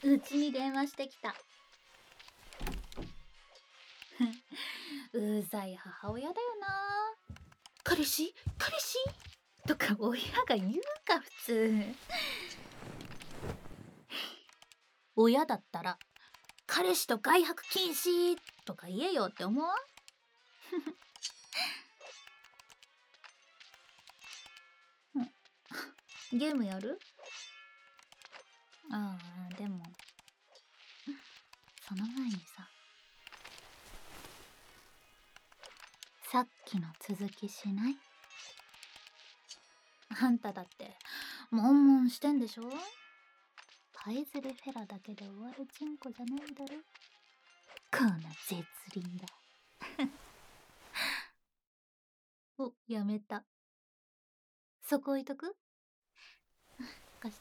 うちに電話してきた。うざい母親だよな。彼氏とか親が言うか普通。親だったら彼氏と外泊禁止とか言えよって思わん？ゲームやる？ああ、でもその前にさっきの続きしない？あんただって悶々してんでしょ？パイズレフェラだけで終わるチンコじゃないだろ。この絶倫だ。お、やめた。そこ置いとく？貸して。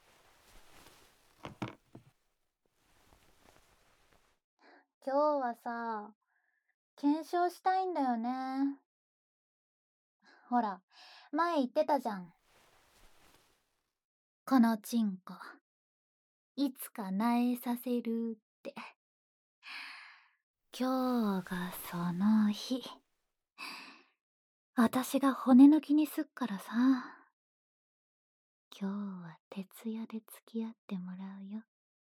今日は検証したいんだよね。ほら、前言ってたじゃん。このチンコ、いつか苗させるって。今日がその日。私が骨抜きにすっからさ。今日は徹夜で付き合ってもらうよ。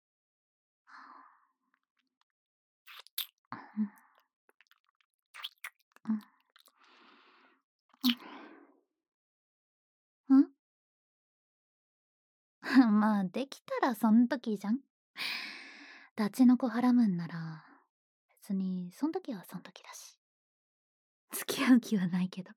まあ、できたらそん時じゃん。ダチの子はらむんなら、別にそん時はそん時だし。付き合う気はないけど。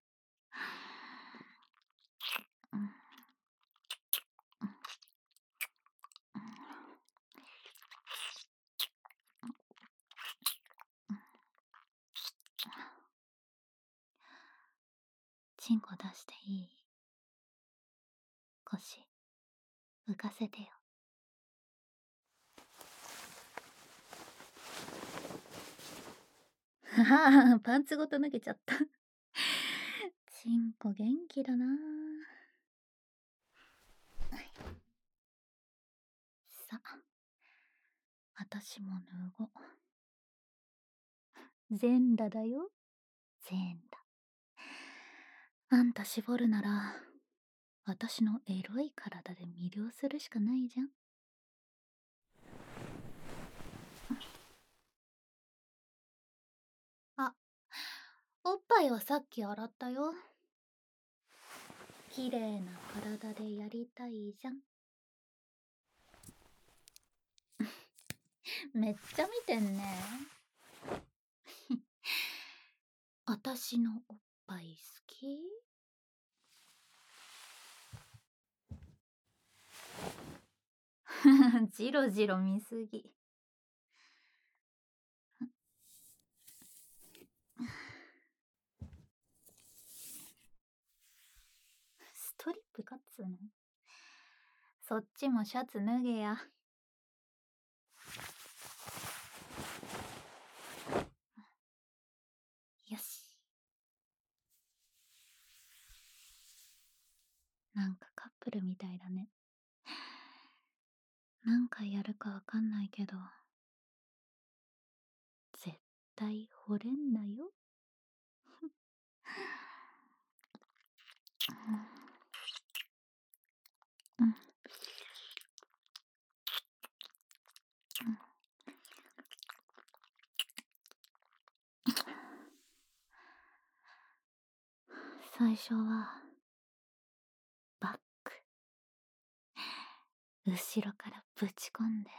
チンコ出していい？腰、浮かせてよ。はは、パンツごと脱げちゃった。チンコ元気だな。さ、私も脱ごう。全裸だよ。全裸。あんた絞るなら、私のエロい体で魅了するしかないじゃん。あ、おっぱいはさっき洗ったよ。綺麗な体でやりたいじゃん。めっちゃ見てんね。私のおっぱい好き？ジロジロ見すぎ。ストリップかっつうの？そっちもシャツ脱げや。よし。なんかカップルみたいだね。何回やるかわかんないけど、絶対惚れんなよ。最初はバック、後ろからぶち込んで、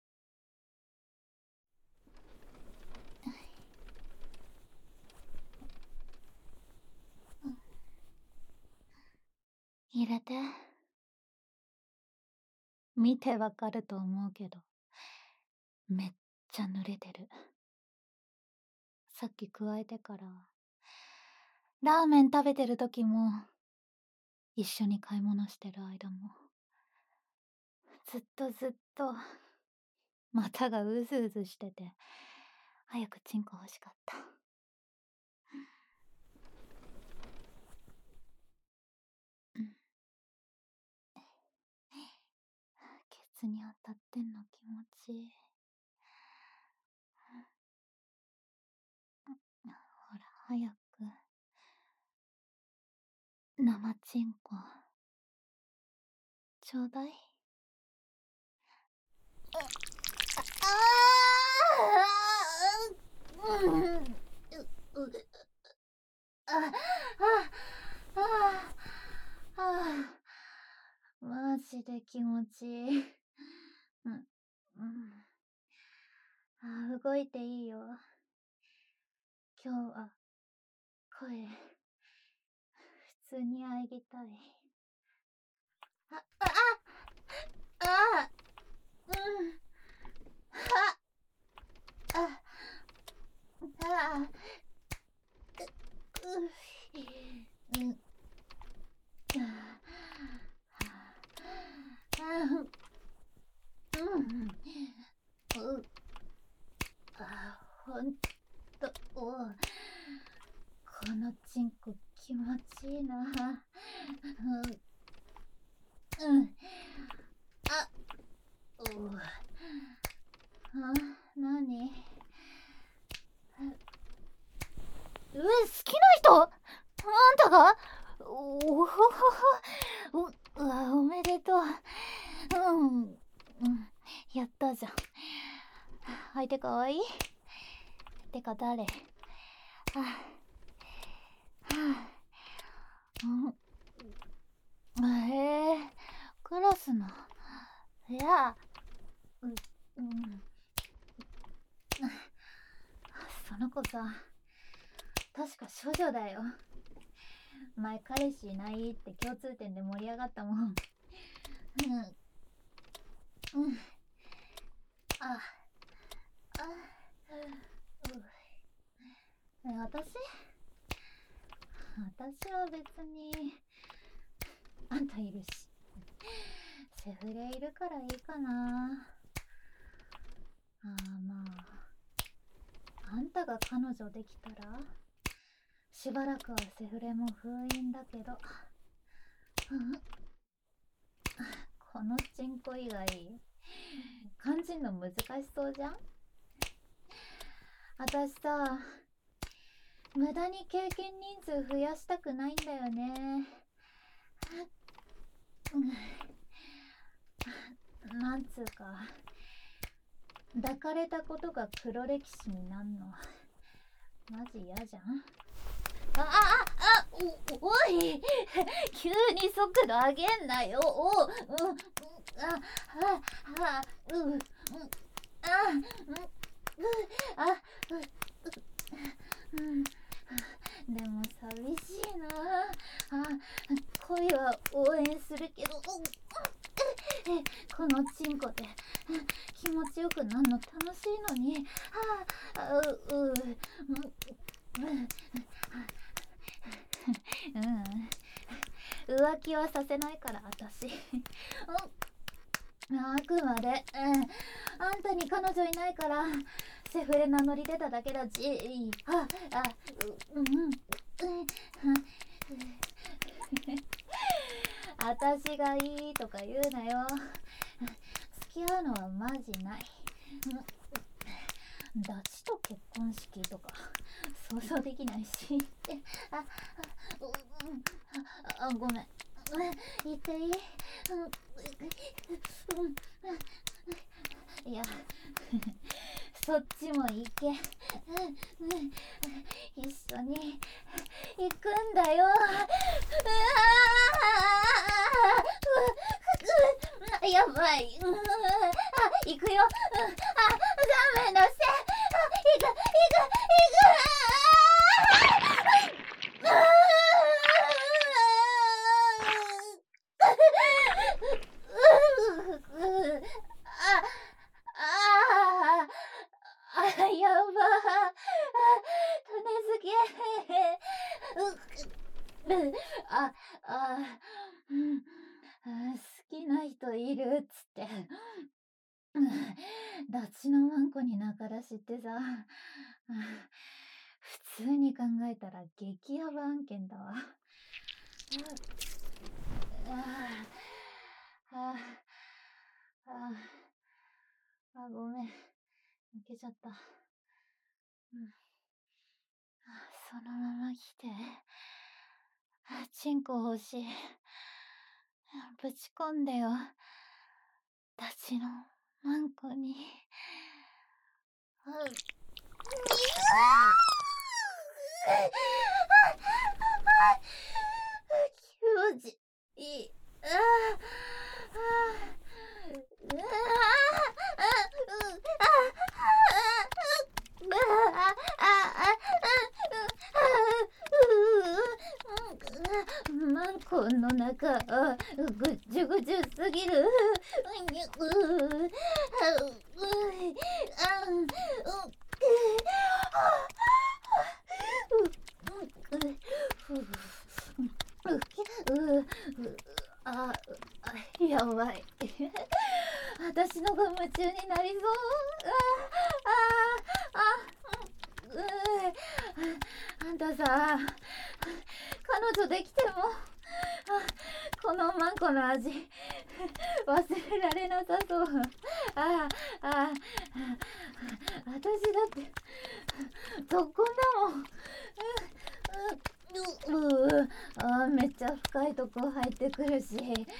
入れて。見てわかると思うけど、めっちゃ濡れてる。さっき加えてから、ラーメン食べてる時も、一緒に買い物してる間も、ずっと、股がうずうずしてて、早くチンコ欲しかった。ケツに当たってんの気持ちいい。ほら、早く。生チンコ。ちょうだい。ああうん。あ、あ、あ、あ、マジで気持ちいい。うん、うん。動いていいよ。今日は、声、普通に喘ぎたい。あ、あ、あ、うん。あ、あ、あ、うん。ほんと、このチンコ気持ちいいな。うん。あ、なに好きな人あんたがおほほほおめでとう。やったじゃん。相手かわいいてか誰へえ、クラスの部屋。その子さ、確か処女だよ。前彼氏いないって共通点で盛り上がったもん。あ、私は別にあんたいるし、セフレいるからいいかな。まあ、あんたが彼女できたらしばらくはセフレも封印だけど、このチンコ以外肝心の難しそうじゃん。私さ、無駄に経験人数増やしたくないんだよね。なんつうか、抱かれたことが黒歴史になんのマジ嫌じゃん。おい急に速度上げんなよ。でも寂しいな。恋は応援するけど、このチンコで気持ちよくなんの楽しいのに。浮気はさせないから私。あくまで、あんたに彼女いないからセフレ名乗り出ただけだし。私がいいとか言うなよ。付き合うのはマジない。ダチと結婚式とか想像できないし。ごめん。言っていい？いや、そっちも行け。一緒に行くんだよ。やばい。行くよ。ダメだせ。行く。やば。種付け。好きな人いるっつって。ダチのワンコに仲出しってさ、普通に考えたら激ヤバ案件だわ。 あごめん。抜けちゃった。そのまま来て。チンコ欲しい。ぶち込んでよ。たちのマンコに。気持ちいい。マンコの中ぐちゅぐちゅすぎる。やばい。私のが夢中になりそう。あんたさ、彼女できてもこのマンコの味忘れられなさそう。私だって特訓だもん。めっちゃ深いとこ入ってくるし、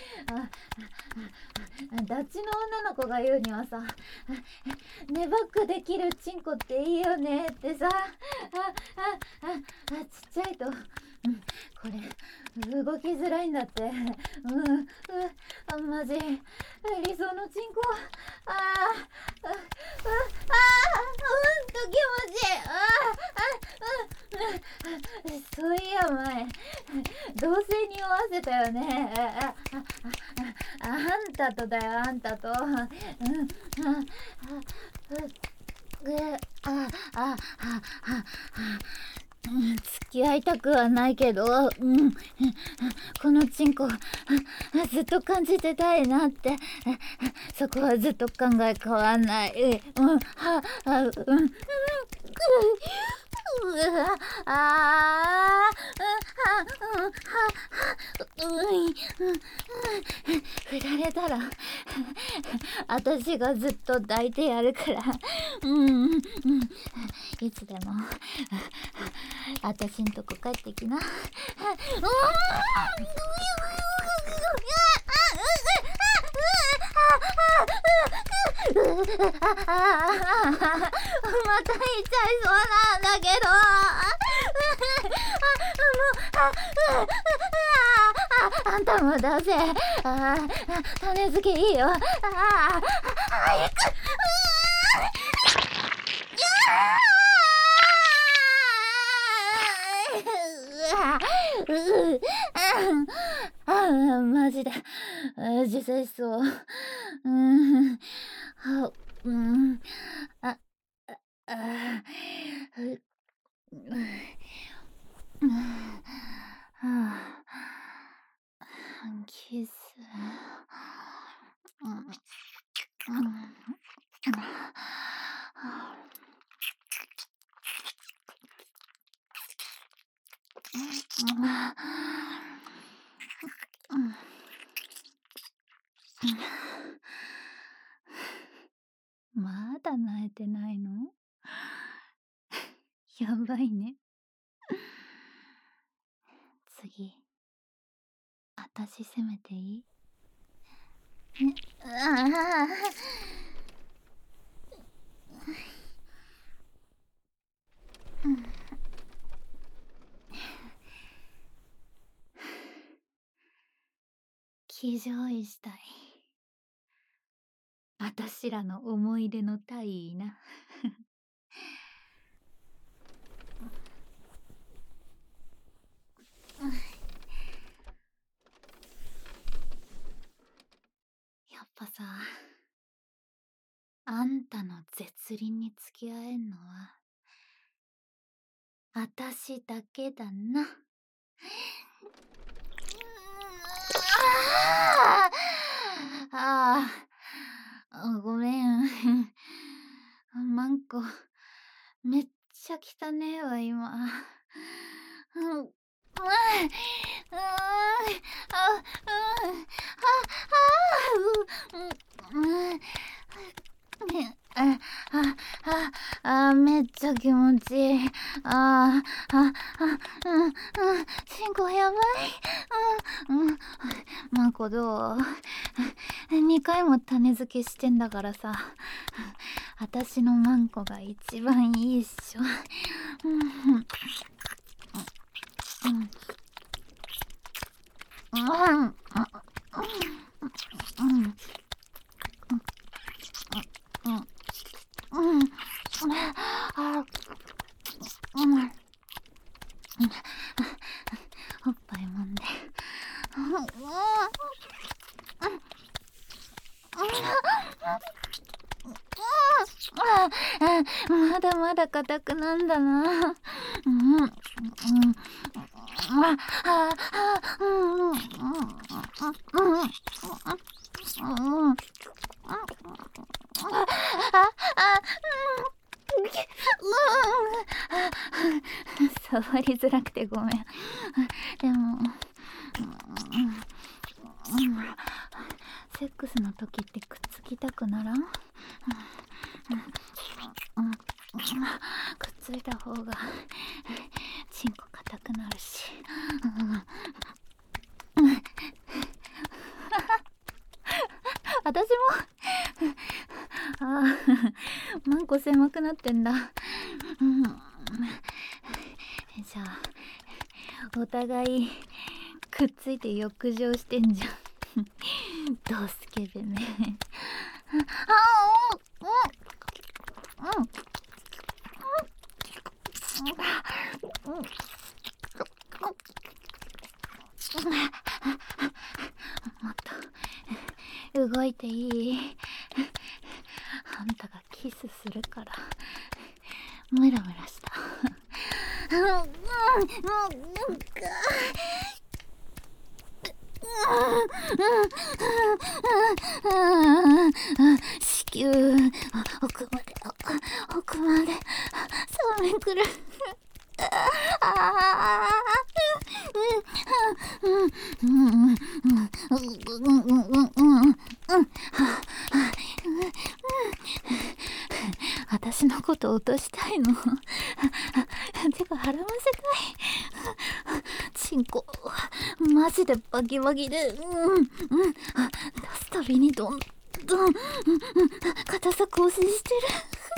ダチの女の子が言うにはさ、ネバックできるチンコっていいよねってさ。ちっちゃいと、これ動きづらいんだって。マジ理想のチンコ。気持ちいい。そういや前同性に合わせたよね。あんたとだよ、あんたと。付き合いたくはないけど、このチンコずっと感じてたいなって。そこはずっと考え変わんない。振られたら私がずっと抱いてやるから。いつでも私んとこ帰ってきな。また言っちゃいそうなんだけど。あんたも出せ。種付けいいよ。早く。マジで自制しそう。キス。まだ泣いてないの？やばいね。次、私責めていい？騎乗位したい。私らの思い出の大位な。やっぱさ、あんたの絶倫に付き合えんのは私だけだな。ごめん。マンコめっちゃ汚ねえわ今。 ああ、チンコやばい。マコどう？2回も種付けしてんだからさ、私のマンコが一番いいっしょ。おっぱいもんで。まだまだ硬くなんだな。触りづらくてごめん。でも、セックスの時ってくっつきたくならん？くっついた方がチンコ硬くなるし。私もマンコ狭くなってんだ。じゃあお互いくっついて浴場してんじゃん。どうスケベね。もっと動いていい？あんたがキスするからムラムラした。子宮奥まで奥までそうめんくる。私のこと落としたいの？てか腹ませたい？チンコマジでバキバキで、出すたびにどんどん、硬さ更新してる。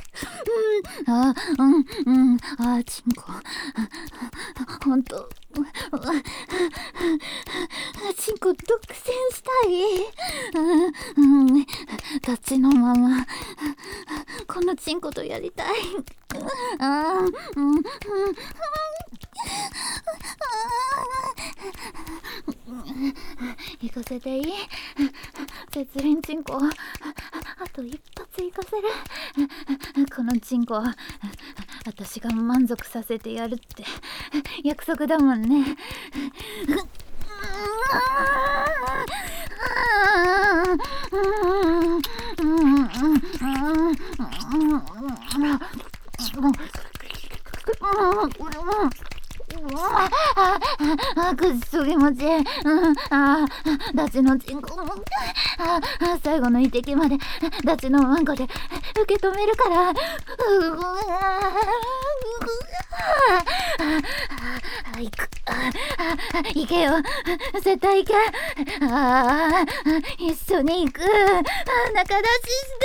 チンコほんとチンコ独占したい。立ちのままこのチンコとやりたい。行かせていい？絶倫チンコあと一発行かせる。このチンコ私が満足させてやるって約束だもんね。くっそ気持ちいい。ダチのチンコも最後の一滴までダチのマンコで受け止めるから。行く。行けよ絶対行け。一緒に行く。仲出しして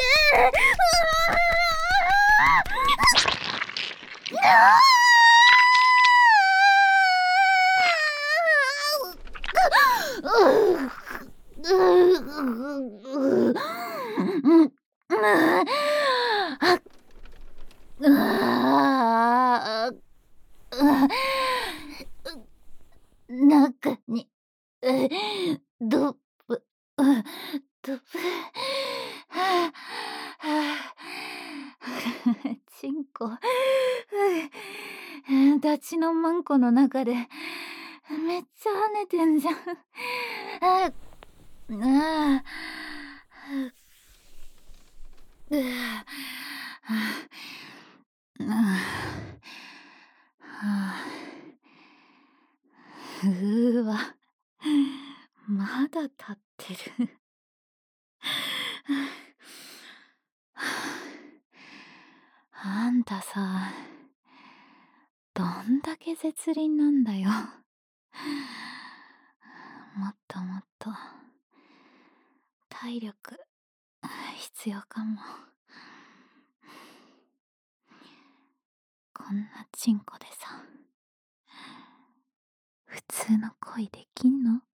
中にドブドブチンコダチのマンコの中でめっちゃ跳ねてんじゃん。わまだ立ってる。あんたさんだけ絶倫なんだよ。もっともっと体力必要かも。こんなチンコでさ、普通の恋できんの？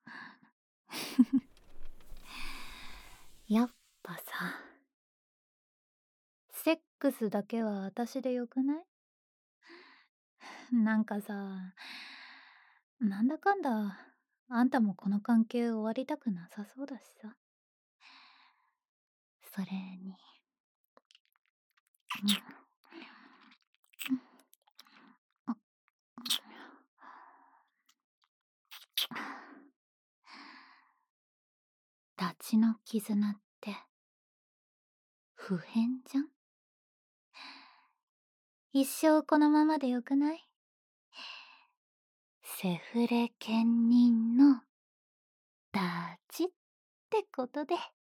やっぱさ、セックスだけは私でよくない？なんかさ、なんだかんだ、あんたもこの関係終わりたくなさそうだしさ。それに、ダチの絆って不変じゃん？一生このままでよくない？セフレ兼任のダチってことで。